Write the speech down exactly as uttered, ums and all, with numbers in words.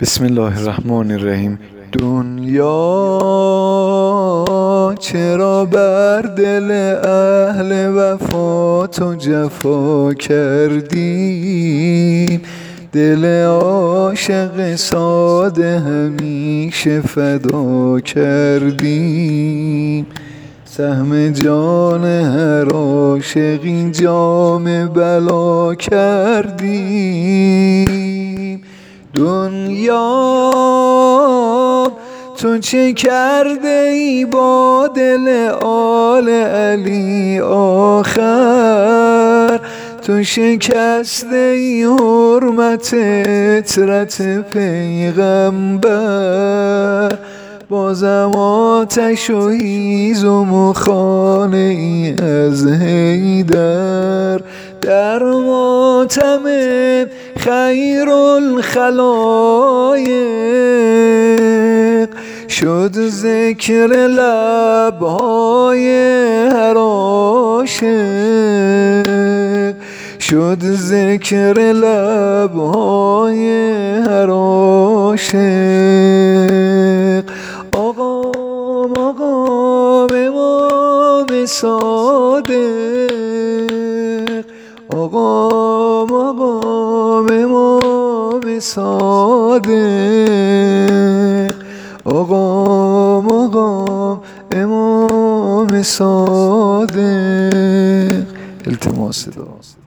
بسم الله الرحمن الرحیم. دنیا چرا بر دل اهل وفا تو جفا کردیم؟ دل عاشق ساده همیشه فدا کردیم. سهم جان هر عاشقی جام بلا کردیم. دنیا تو چه کرده ای با دل آل علی آخر؟ تو شکسته ای حرمت عترت پیغمبر. بازم آتش و هیزم و خانه ای از حیدر. در ماتم خیر الخلایق شد ذکر لبهای هر عاشق. شد ذکر لبهای هر عاشق. آقا آقا امام صادق. آقا آقا امام صادق. آقا آقا امام صادق. التماس دعا.